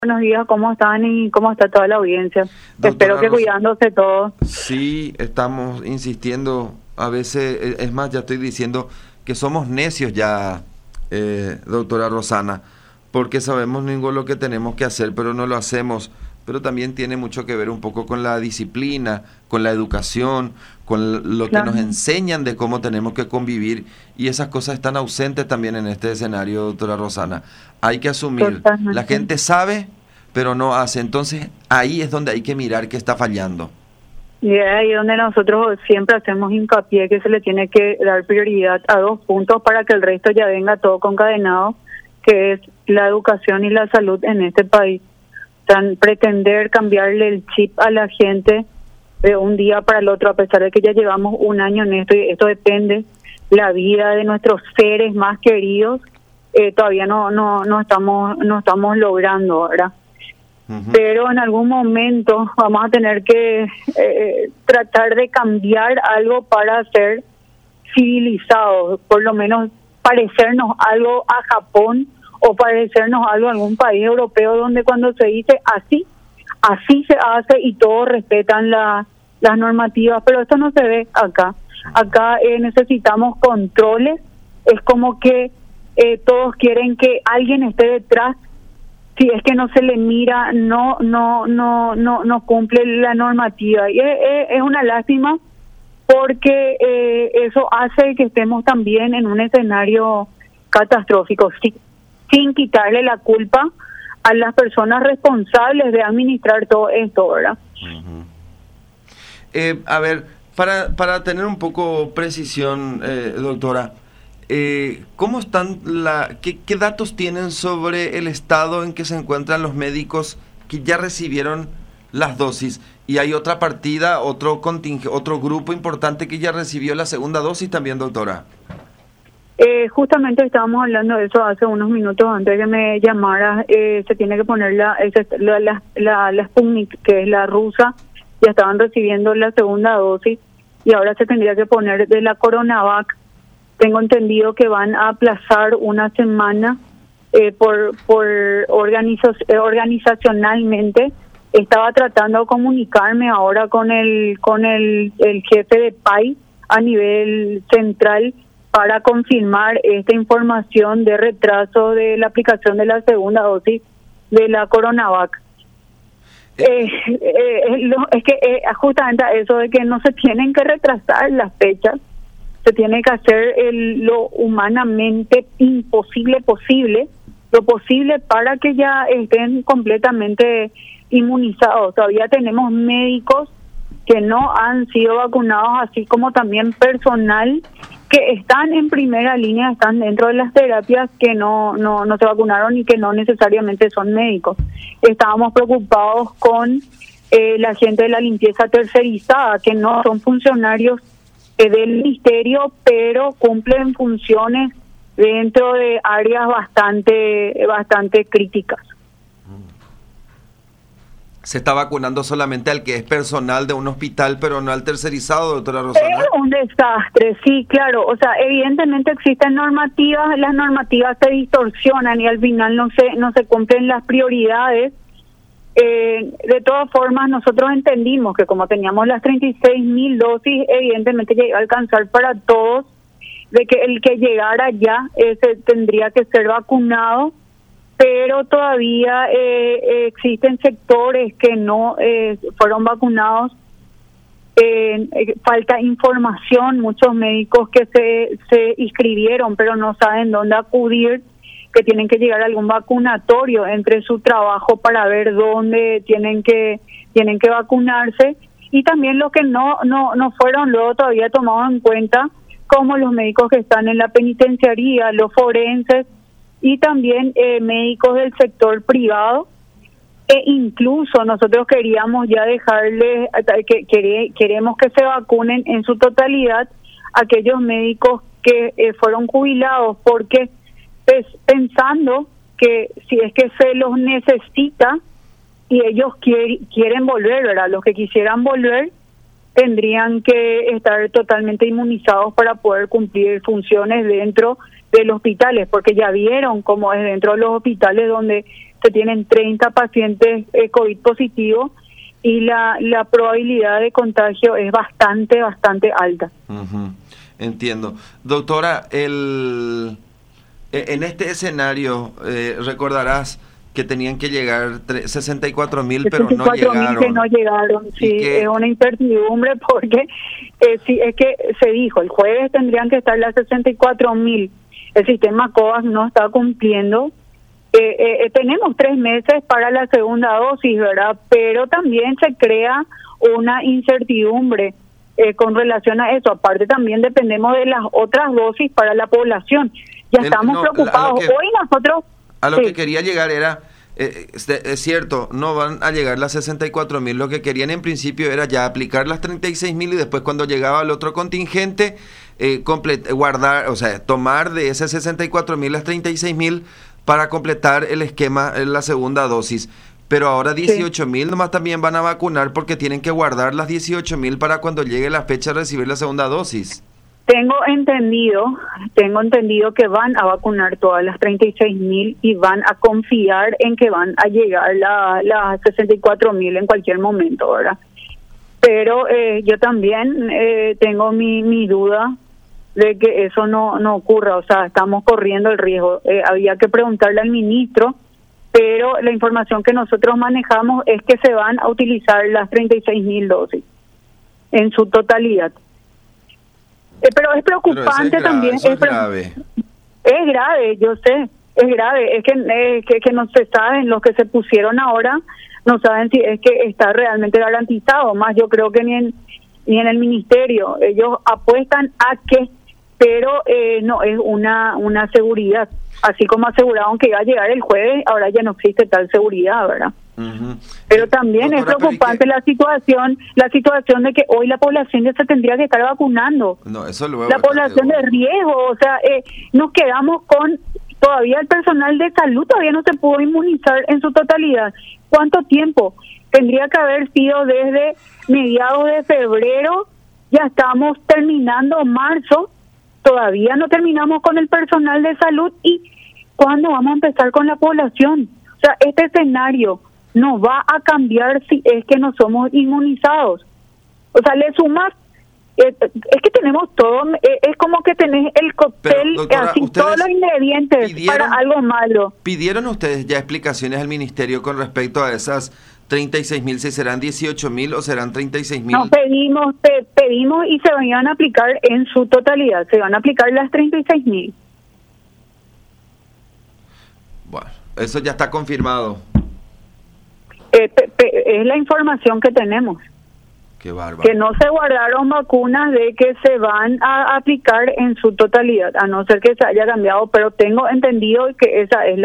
Buenos días, ¿cómo están y cómo está toda la audiencia? Espero que cuidándose todos. Sí, estamos insistiendo, a veces, es más, ya estoy diciendo que somos necios ya, doctora Rosana, porque sabemos lo que tenemos que hacer, pero no lo hacemos. Pero también tiene mucho que ver un poco con la disciplina, con la educación, con lo que nos enseñan de cómo tenemos que convivir, y esas cosas están ausentes también en este escenario, doctora Rosana. Hay que asumir, Totalmente. La gente sabe, pero no hace. Entonces ahí es donde hay que mirar qué está fallando. Y es ahí donde nosotros siempre hacemos hincapié que se le tiene que dar prioridad a 2 puntos para que el resto ya venga todo concadenado, que es la educación y la salud en este país. Pretender cambiarle el chip a la gente de un día para el otro, a pesar de que ya llevamos un año en esto, y esto depende la vida de nuestros seres más queridos, todavía no estamos logrando, ¿verdad? Pero en algún momento vamos a tener que tratar de cambiar algo para ser civilizados, por lo menos parecernos algo a Japón o parecernos algo a algún país europeo, donde cuando se dice así se hace y todos respetan las normativas, pero esto no se ve acá. Acá necesitamos controles, es como que todos quieren que alguien esté detrás. Si es que no se le mira, no cumple la normativa. Y es una lástima, porque eso hace que estemos también en un escenario catastrófico, sin quitarle la culpa a las personas responsables de administrar todo esto, ¿verdad? A ver, para tener un poco precisión, doctora, ¿cómo están qué datos tienen sobre el estado en que se encuentran los médicos que ya recibieron las dosis? Y hay otra partida, otro grupo importante que ya recibió la segunda dosis también, doctora. Justamente estábamos hablando de eso hace unos minutos antes de que me llamara. Se tiene que poner la Sputnik, que es la rusa. Ya estaban recibiendo la segunda dosis y ahora se tendría que poner de la CoronaVac. Tengo entendido que van a aplazar una semana por organizacionalmente. Estaba tratando de comunicarme ahora con el jefe de PAI a nivel central para confirmar esta información de retraso de la aplicación de la segunda dosis de la CoronaVac. Es que justamente eso de que no se tienen que retrasar las fechas, se tiene que hacer lo humanamente lo posible para que ya estén completamente inmunizados. Todavía tenemos médicos que no han sido vacunados, así como también personal que están en primera línea, están dentro de las terapias, que no se vacunaron y que no necesariamente son médicos. Estábamos preocupados con la gente de la limpieza tercerizada, que no son funcionarios del ministerio, pero cumplen funciones dentro de áreas bastante críticas. Se está vacunando solamente al que es personal de un hospital, pero no al tercerizado, doctora Rosana. Es un desastre, sí, claro. O sea, evidentemente existen normativas, las normativas se distorsionan y al final no se cumplen las prioridades. De todas formas, nosotros entendimos que como teníamos las 36.000 dosis, evidentemente llegó a alcanzar para todos, de que el que llegara ya tendría que ser vacunado, pero todavía existen sectores que no fueron vacunados. Falta información, muchos médicos que se inscribieron pero no saben dónde acudir, que tienen que llegar a algún vacunatorio entre su trabajo para ver dónde tienen que vacunarse, y también los que no fueron luego todavía tomados en cuenta, como los médicos que están en la penitenciaría, los forenses y también médicos del sector privado. E incluso nosotros queríamos ya dejarles, queremos que se vacunen en su totalidad aquellos médicos que fueron jubilados, porque pensando que si es que se los necesita y ellos quieren volver, ¿verdad? Los que quisieran volver tendrían que estar totalmente inmunizados para poder cumplir funciones dentro de los hospitales, porque ya vieron cómo es dentro de los hospitales donde se tienen 30 pacientes COVID positivos y la probabilidad de contagio es bastante alta. Uh-huh. Entiendo. Doctora, en este escenario, recordarás que tenían que llegar 64.000, pero no llegaron. Que no llegaron, sí, es una incertidumbre porque sí, es que se dijo, el jueves tendrían que estar las 64.000. El sistema COVAX no está cumpliendo. Tenemos 3 meses para la segunda dosis, ¿verdad? Pero también se crea una incertidumbre con relación a eso. Aparte también dependemos de las otras dosis para la población. Ya estamos preocupados. Hoy nosotros... A lo que quería llegar era, es cierto, no van a llegar las 64.000, lo que querían en principio era ya aplicar las 36.000 y después cuando llegaba el otro contingente, guardar, o sea, tomar de esas 64.000 las 36.000 para completar el esquema en la segunda dosis. Pero ahora 18.000 nomás también van a vacunar porque tienen que guardar las 18.000 para cuando llegue la fecha de recibir la segunda dosis. Tengo entendido que van a vacunar todas las 36.000 y van a confiar en que van a llegar las 64.000 en cualquier momento, ¿verdad? Pero yo también tengo mi duda de que eso no ocurra, o sea, estamos corriendo el riesgo. Había que preguntarle al ministro, pero la información que nosotros manejamos es que se van a utilizar las 36.000 dosis en su totalidad. Pero es preocupante también. Eso es grave. Es grave, yo sé, es grave. Es que no se saben, los que se pusieron ahora, no saben si es que está realmente garantizado. Más yo creo que ni en el ministerio. Ellos apuestan a que, pero no es una seguridad. Así como aseguraron que iba a llegar el jueves, ahora ya no existe tal seguridad, ¿verdad? Uh-huh. Pero también doctora, es preocupante la situación de que hoy la población ya se tendría que estar vacunando. No, eso luego la población de riesgo, o sea, nos quedamos con todavía el personal de salud todavía no se pudo inmunizar en su totalidad. ¿Cuánto tiempo? Tendría que haber sido desde mediados de febrero, ya estamos terminando marzo, todavía no terminamos con el personal de salud y ¿cuándo vamos a empezar con la población? O sea, este escenario no va a cambiar si es que no somos inmunizados. O sea, le sumas, es que tenemos todo, es como que tenés el cóctel, pero, doctora, así todos los ingredientes para algo malo. ¿Pidieron ustedes ya explicaciones al ministerio con respecto a esas 36.000, si serán 18.000 o serán 36.000? No, pedimos y se van a aplicar en su totalidad, se van a aplicar las 36.000. Bueno, eso ya está confirmado. Es la información que tenemos. Qué bárbaro. Que no se guardaron vacunas de que se van a aplicar en su totalidad, a no ser que se haya cambiado, pero tengo entendido que esa es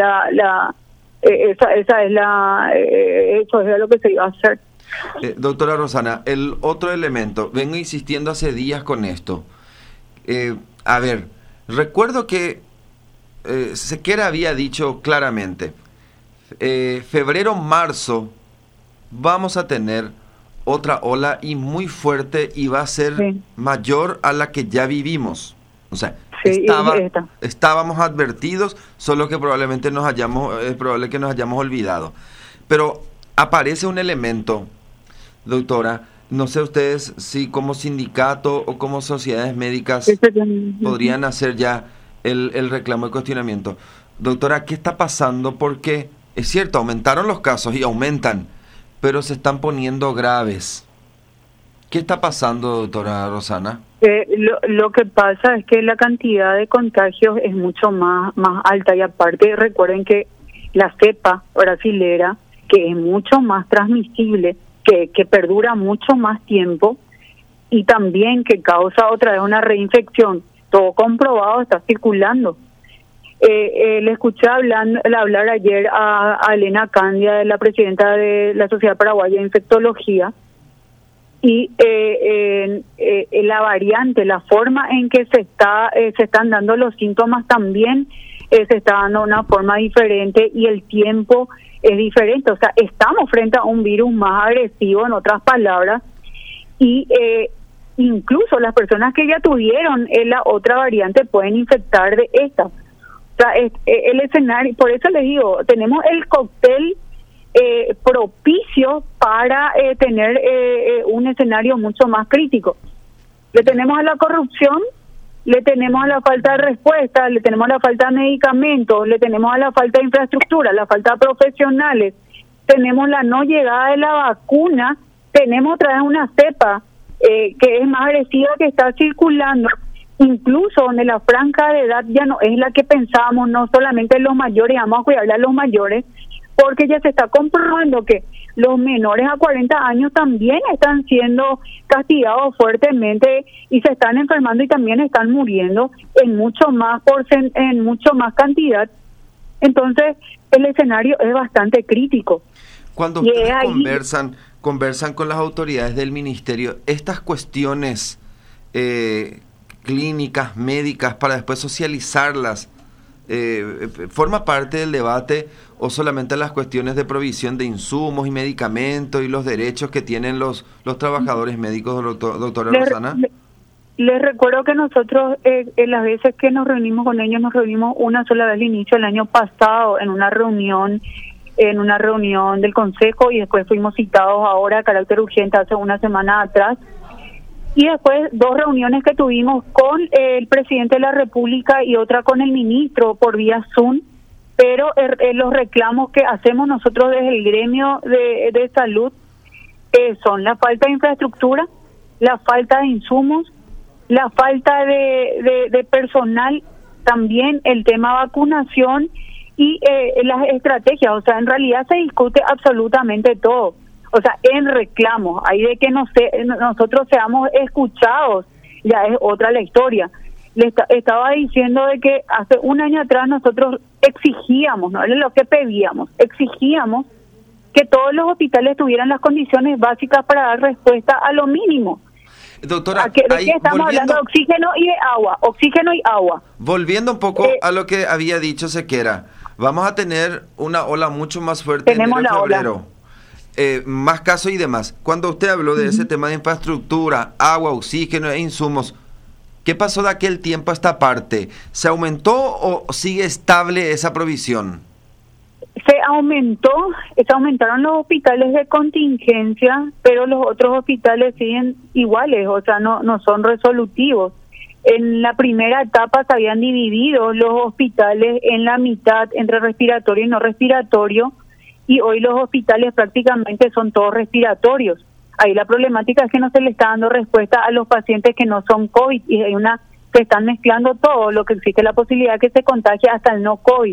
eso es lo que se iba a hacer. Doctora Rosana, el otro elemento, vengo insistiendo hace días con esto. A ver, recuerdo que Sequera había dicho claramente, febrero, marzo, vamos a tener otra ola y muy fuerte y va a ser mayor a la que ya vivimos. O sea, estábamos advertidos, solo que probablemente es probable que nos hayamos olvidado. Pero aparece un elemento, doctora, no sé ustedes si como sindicato o como sociedades médicas podrían hacer ya el reclamo de cuestionamiento. Doctora, ¿qué está pasando? Porque es cierto, aumentaron los casos y aumentan, pero se están poniendo graves. ¿Qué está pasando, doctora Rosana? Lo que pasa es que la cantidad de contagios es mucho más alta y aparte recuerden que la cepa brasilera, que es mucho más transmisible, que perdura mucho más tiempo y también que causa otra vez una reinfección, todo comprobado, está circulando. Le escuché hablar ayer a Elena Candia, la presidenta de la Sociedad Paraguaya de Infectología, y la variante, la forma en que se están dando los síntomas también se está dando de una forma diferente y el tiempo es diferente. O sea, estamos frente a un virus más agresivo, en otras palabras, y incluso las personas que ya tuvieron la otra variante pueden infectar de esta. O sea, el escenario, por eso les digo, tenemos el cóctel propicio para tener un escenario mucho más crítico. Le tenemos a la corrupción, le tenemos a la falta de respuesta, le tenemos a la falta de medicamentos, le tenemos a la falta de infraestructura, la falta de profesionales, tenemos la no llegada de la vacuna, tenemos otra vez una cepa que es más agresiva que está circulando, incluso donde la franja de edad ya no es la que pensábamos, no solamente los mayores, vamos a cuidarle a los mayores, porque ya se está comprobando que los menores a 40 años también están siendo castigados fuertemente y se están enfermando y también están muriendo en mucho más cantidad. Entonces, el escenario es bastante crítico. Cuando ustedes conversan con las autoridades del ministerio, estas cuestiones clínicas, médicas, para después socializarlas, ¿forma parte del debate o solamente las cuestiones de provisión de insumos y medicamentos y los derechos que tienen los trabajadores médicos, doctora Rosana? Les recuerdo que nosotros, en las veces que nos reunimos con ellos, nos reunimos una sola vez al inicio del año pasado en una reunión del Consejo, y después fuimos citados ahora a carácter urgente hace una semana atrás. Y después 2 reuniones que tuvimos con el presidente de la República y otra con el ministro por vía Zoom, pero los reclamos que hacemos nosotros desde el gremio de salud son la falta de infraestructura, la falta de insumos, la falta de personal, también el tema vacunación y las estrategias. O sea, en realidad se discute absolutamente todo. O sea, en reclamos, ahí de que nosotros seamos escuchados, ya es otra la historia. Estaba diciendo de que hace un año atrás nosotros exigíamos, no es lo que pedíamos, exigíamos que todos los hospitales tuvieran las condiciones básicas para dar respuesta a lo mínimo. Doctora, ¿De qué estamos hablando? De oxígeno y de agua, oxígeno y agua. Volviendo un poco a lo que había dicho Sequera, vamos a tener una ola mucho más fuerte en febrero. Más casos y demás. Cuando usted habló de ese tema de infraestructura, agua, oxígeno e insumos, ¿qué pasó de aquel tiempo a esta parte? ¿Se aumentó o sigue estable esa provisión? Se aumentaron los hospitales de contingencia, pero los otros hospitales siguen iguales, o sea, no son resolutivos. En la primera etapa se habían dividido los hospitales en la mitad entre respiratorio y no respiratorio, y hoy los hospitales prácticamente son todos respiratorios. Ahí la problemática es que no se le está dando respuesta a los pacientes que no son COVID, y se están mezclando todo, lo que existe la posibilidad que se contagie hasta el no COVID.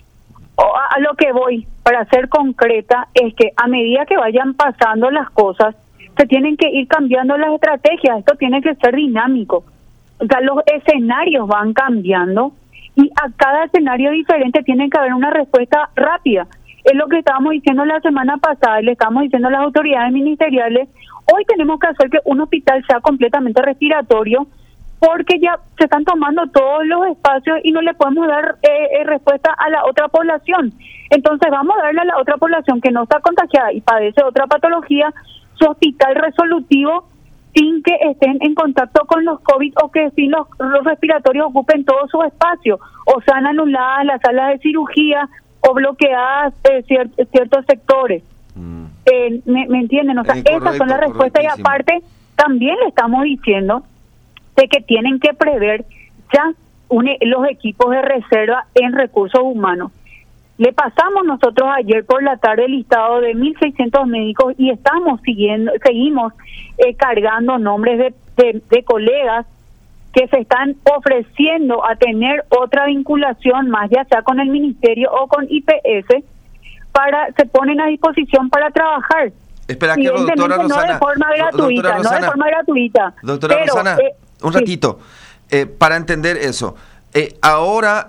A lo que voy, para ser concreta, es que a medida que vayan pasando las cosas, se tienen que ir cambiando las estrategias. Esto tiene que ser dinámico. O sea, los escenarios van cambiando y a cada escenario diferente tiene que haber una respuesta rápida. Es lo que estábamos diciendo la semana pasada y le estamos diciendo a las autoridades ministeriales. Hoy tenemos que hacer que un hospital sea completamente respiratorio, porque ya se están tomando todos los espacios y no le podemos dar respuesta a la otra población. Entonces vamos a darle a la otra población que no está contagiada y padece otra patología su hospital resolutivo sin que estén en contacto con los COVID o que sin los respiratorios ocupen todo su espacio, o sean anuladas las salas de cirugía o bloqueadas ciertos sectores. ¿Me entienden? O sea, esas son las respuestas, y aparte también le estamos diciendo de que tienen que prever ya los equipos de reserva en recursos humanos. Le pasamos nosotros ayer por la tarde el listado de 1.600 médicos y seguimos cargando nombres de colegas que se están ofreciendo a tener otra vinculación más, ya sea con el ministerio o con IPS, se ponen a disposición para trabajar. Espera, que doctora Rosana, no de forma gratuita, Doctora Rosana, un ratito, para entender eso. Ahora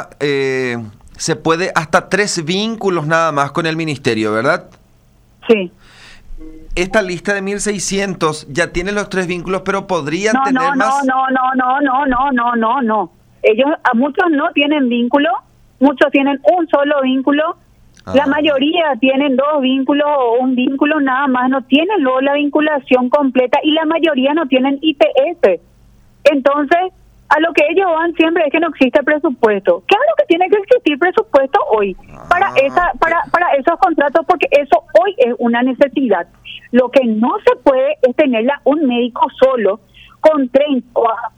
se puede hasta 3 vínculos nada más con el ministerio, ¿verdad? Sí. Esta lista de 1.600 ya tiene los 3 vínculos, pero podrían tener más. No. Muchos no tienen vínculo, muchos tienen un solo vínculo. La mayoría tienen 2 vínculos o un vínculo nada más, no tienen luego la vinculación completa, y la mayoría no tienen IPS. Entonces, a lo que ellos van siempre es que no existe presupuesto. Claro que tiene que existir presupuesto hoy para esos contratos, porque eso hoy es una necesidad. Lo que no se puede es tenerla un médico solo con 30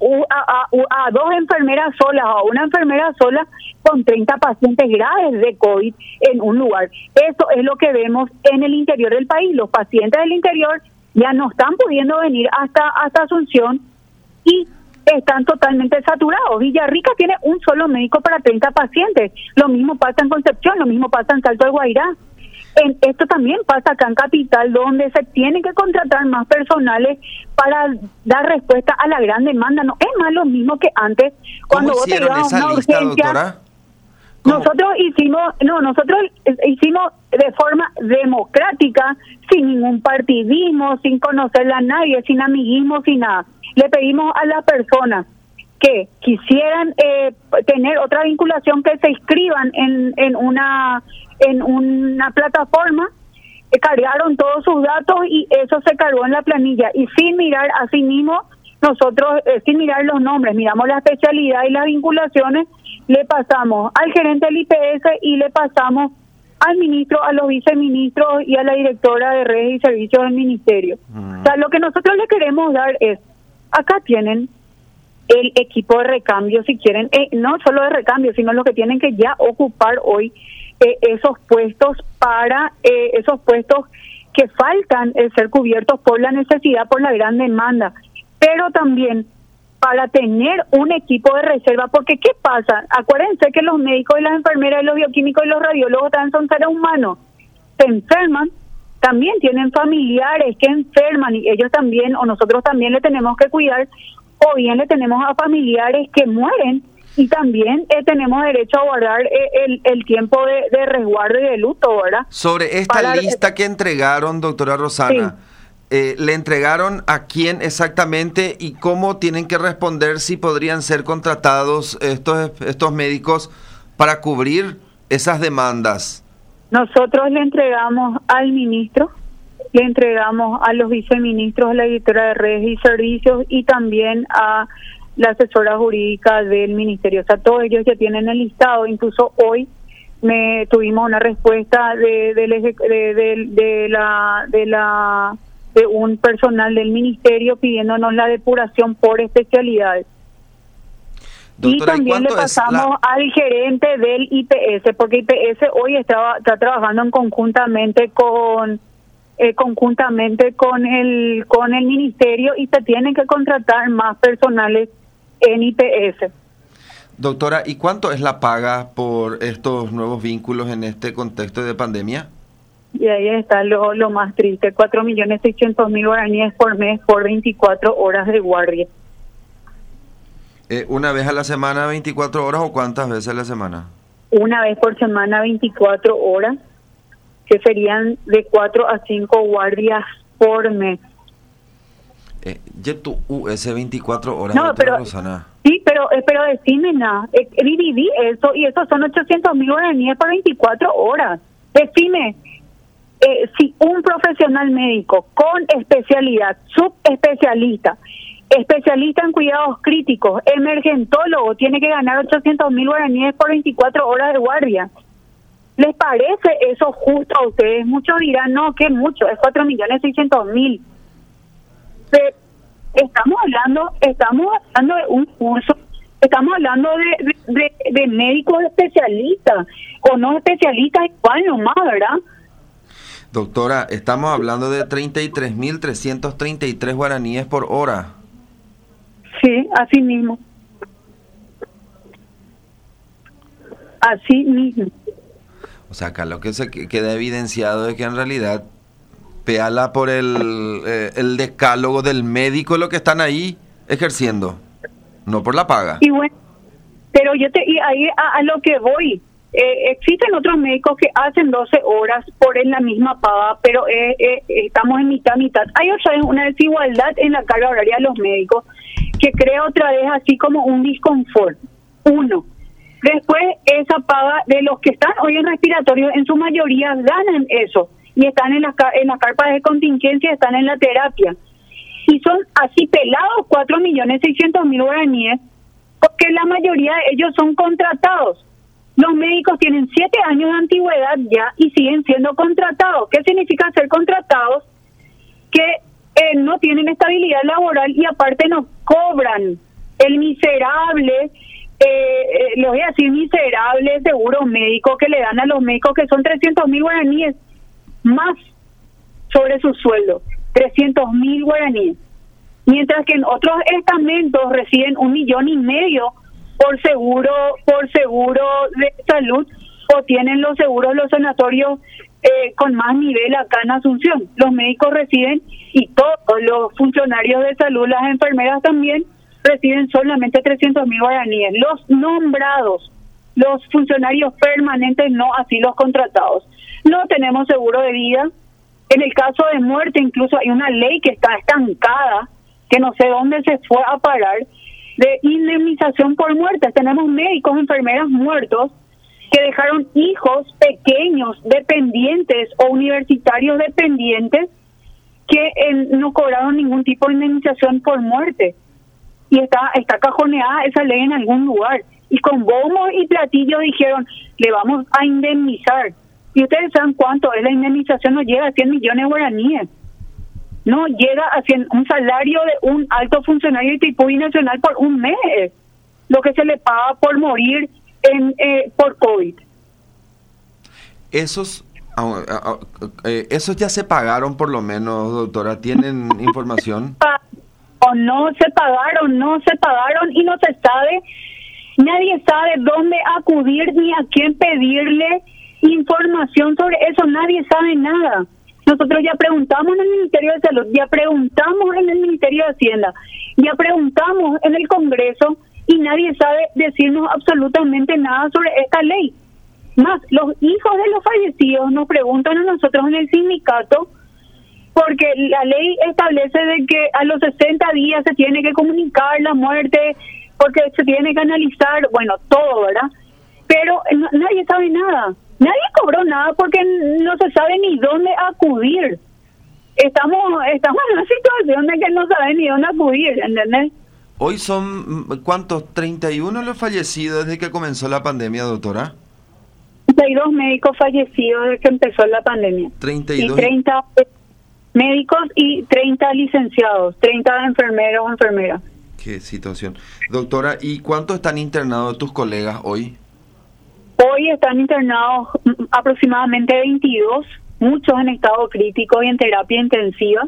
a dos enfermeras solas o a una enfermera sola con 30 pacientes graves de COVID en un lugar. Eso es lo que vemos en el interior del país. Los pacientes del interior ya no están pudiendo venir hasta Asunción y están totalmente saturados. Villarrica tiene un solo médico para 30 pacientes. Lo mismo pasa en Concepción, lo mismo pasa en Salto del Guairá. Esto también pasa acá en Capital, donde se tienen que contratar más personales para dar respuesta a la gran demanda. No es más lo mismo que antes. Cuando vos te ibas a una urgencia, doctora? Nosotros hicimos de forma democrática, sin ningún partidismo, sin conocerla a nadie, sin amiguismo, sin nada. Le pedimos a las personas que quisieran tener otra vinculación que se inscriban en una plataforma, cargaron todos sus datos y eso se cargó en la planilla. Y sin mirar a sí mismo, nosotros, sin mirar los nombres, miramos la especialidad y las vinculaciones, le pasamos al gerente del IPS y le pasamos al ministro, a los viceministros y a la directora de redes y servicios del ministerio. O sea, lo que nosotros le queremos dar es, acá tienen el equipo de recambio, si quieren, no solo de recambio, sino lo que tienen que ya ocupar hoy, esos puestos esos puestos que faltan ser cubiertos por la necesidad, por la gran demanda, pero también para tener un equipo de reserva, porque ¿qué pasa? Acuérdense que los médicos y las enfermeras y los bioquímicos y los radiólogos también son seres humanos, se enferman, también tienen familiares que enferman y ellos también, o nosotros también le tenemos que cuidar, o bien le tenemos a familiares que mueren y también tenemos derecho a guardar el tiempo de resguardo y de luto, ¿verdad? Sobre esta lista que entregaron, doctora Rosana, sí. ¿Le entregaron a quién exactamente y cómo tienen que responder si podrían ser contratados estos médicos para cubrir esas demandas? Nosotros le entregamos al ministro, le entregamos a los viceministros, a la directora de redes y servicios y también a la asesora jurídica del ministerio. O sea, todos ellos ya tienen el listado. Incluso hoy tuvimos una respuesta de un personal del ministerio pidiéndonos la depuración por especialidades. Doctora, y también le pasamos al gerente del IPS, porque IPS hoy está trabajando conjuntamente con el ministerio y se tienen que contratar más personales en IPS. Doctora, ¿y cuánto es la paga por estos nuevos vínculos en este contexto de pandemia? Y ahí está lo más triste, 4.600.000 guaraníes por mes por 24 horas de guardia. ¿Una vez a la semana 24 horas o cuántas veces a la semana? Una vez por semana 24 horas, que serían de 4 a 5 guardias por mes. ese 24 horas, no, pero, Rosana. Sí, pero decime nada, dividí eso y esos son 800.000 guaraníes por 24 horas. Decime, si un profesional médico con especialidad, subespecialista, especialista en cuidados críticos, emergentólogo, tiene que ganar 800.000 guaraníes por 24 horas de guardia, ¿les parece eso justo a ustedes? Muchos dirán, no, que mucho, es 4.600.000. Estamos hablando de un curso, estamos hablando de médicos especialistas, o no especialistas, igual nomás, ¿verdad? Doctora, estamos hablando de 33.333 guaraníes por hora. Sí, así mismo. Así mismo. O sea, acá lo que se queda evidenciado es que en realidad peala por el decálogo del médico lo que están ahí ejerciendo, no por la paga. Y bueno, pero y ahí a lo que voy, existen otros médicos que hacen 12 horas por la misma paga, pero estamos en mitad. Hay otra vez una desigualdad en la carga horaria de los médicos que crea otra vez así como un disconfort. Uno. Después, esa paga de los que están hoy en respiratorio, en su mayoría ganan eso y están en las carpas de contingencia, están en la terapia. Y son así pelados 4.600.000 guaraníes, porque la mayoría de ellos son contratados. Los médicos tienen 7 años de antigüedad ya y siguen siendo contratados. ¿Qué significa ser contratados? Que no tienen estabilidad laboral y aparte nos cobran el miserable, les voy a decir miserable seguro médico que le dan a los médicos, que son 300.000 guaraníes más sobre su sueldo, 300.000 guaraníes. Mientras que en otros estamentos reciben 1,5 millones por seguro de salud, o tienen los seguros, los sanatorios con más nivel acá en Asunción. Los médicos reciben, y todos los funcionarios de salud, las enfermeras también, reciben solamente 300.000 guaraníes. Los nombrados, los funcionarios permanentes, no así los contratados. No tenemos seguro de vida. En el caso de muerte, incluso hay una ley que está estancada, que no sé dónde se fue a parar, de indemnización por muerte. Tenemos médicos, enfermeras muertos que dejaron hijos pequeños, dependientes o universitarios dependientes, que no cobraron ningún tipo de indemnización por muerte. Y está cajoneada esa ley en algún lugar. Y con bombos y platillos dijeron, le vamos a indemnizar. Y ustedes saben cuánto es la indemnización, no llega a 100 millones de guaraníes. No llega a un salario de un alto funcionario de tipo binacional por un mes, lo que se le paga por morir por COVID. Esos ya se pagaron por lo menos, doctora. ¿Tienen información? O no se pagaron y no se sabe, nadie sabe dónde acudir ni a quién pedirle información sobre eso, nadie sabe nada. Nosotros ya preguntamos en el Ministerio de Salud, ya preguntamos en el Ministerio de Hacienda, ya preguntamos en el Congreso y nadie sabe decirnos absolutamente nada sobre esta ley. Más, los hijos de los fallecidos nos preguntan a nosotros en el sindicato, porque la ley establece de que a los 60 días se tiene que comunicar la muerte, porque se tiene que analizar, bueno, todo, ¿verdad? Pero nadie sabe nada. Nadie cobró nada porque no se sabe ni dónde acudir. Estamos en una situación de que no saben ni dónde acudir, ¿entendés? Hoy son, ¿cuántos? 31 los fallecidos desde que comenzó la pandemia, doctora. 32 médicos fallecidos desde que empezó la pandemia. 32. Y 30 médicos y 30 licenciados, 30 enfermeros, enfermeras. Qué situación. Doctora, ¿y cuántos están internados tus colegas hoy? Hoy están internados aproximadamente 22, muchos en estado crítico y en terapia intensiva.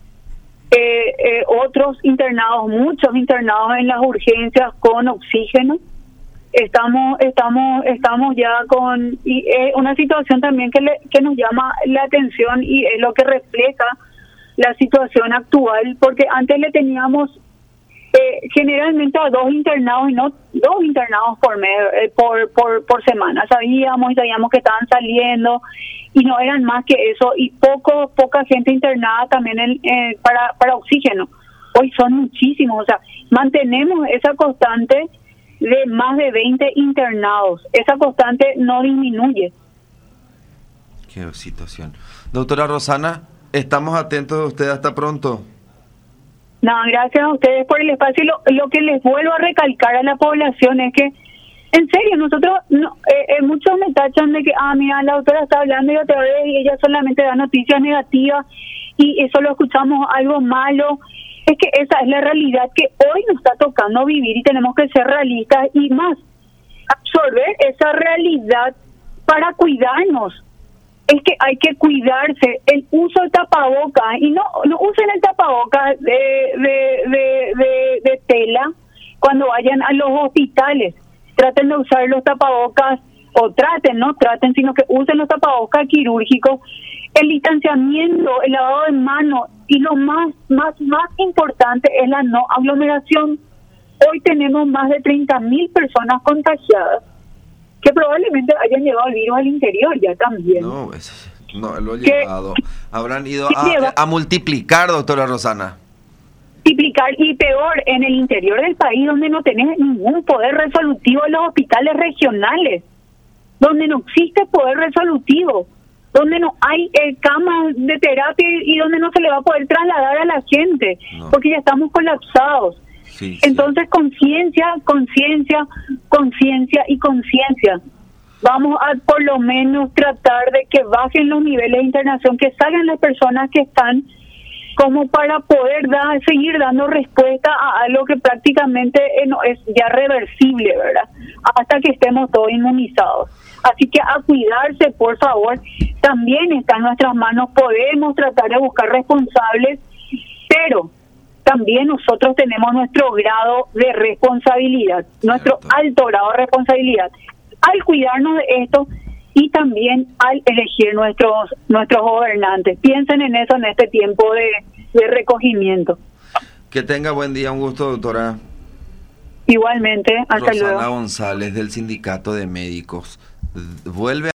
Otros internados, muchos internados en las urgencias con oxígeno. Estamos ya con una situación también que nos llama la atención y es lo que refleja la situación actual, porque antes le teníamos generalmente a 2 internados y no 2 internados por semana. Sabíamos que estaban saliendo y no eran más que eso, y poca gente internada también para oxígeno. Hoy son muchísimos, o sea, mantenemos esa constante de más de 20 internados. Esa constante no disminuye. Qué situación. Doctora Rosana, estamos atentos a usted. Hasta pronto. No, gracias a ustedes por el espacio. Lo que les vuelvo a recalcar a la población es que, en serio, nosotros, muchos me tachan de que, mira, la doctora está hablando y otra vez y ella solamente da noticias negativas y eso lo escuchamos algo malo. Es que esa es la realidad que hoy nos está tocando vivir y tenemos que ser realistas y más, absorber esa realidad para cuidarnos. Es que hay que cuidarse, el uso del tapabocas, y no usen el tapabocas de tela cuando vayan a los hospitales. Traten de usar los tapabocas, no traten, sino que usen los tapabocas quirúrgicos, el distanciamiento, el lavado de manos, y lo más importante es la no aglomeración. Hoy tenemos más de 30.000 personas contagiadas que probablemente hayan llevado el virus al interior ya también. No lo he llevado. Habrán ido a multiplicar, doctora Rosana. Multiplicar, y peor, en el interior del país, donde no tenés ningún poder resolutivo en los hospitales regionales, donde no existe poder resolutivo, donde no hay camas de terapia y donde no se le va a poder trasladar a la gente, porque ya estamos colapsados. Sí, entonces, conciencia y conciencia. vamos a por lo menos tratar de que bajen los niveles de internación, que salgan las personas que están, como para poder seguir dando respuesta a algo que prácticamente no es ya reversible, ¿verdad? Hasta que estemos todos inmunizados. Así que a cuidarse, por favor. También está en nuestras manos, podemos tratar de buscar responsables, pero también nosotros tenemos nuestro grado de responsabilidad, nuestro alto grado de responsabilidad, al cuidarnos de esto y también al elegir nuestros gobernantes. Piensen en eso en este tiempo de recogimiento. Que tenga buen día, un gusto, doctora. Igualmente, hasta luego. Rosana González, del Sindicato de Médicos. Vuelve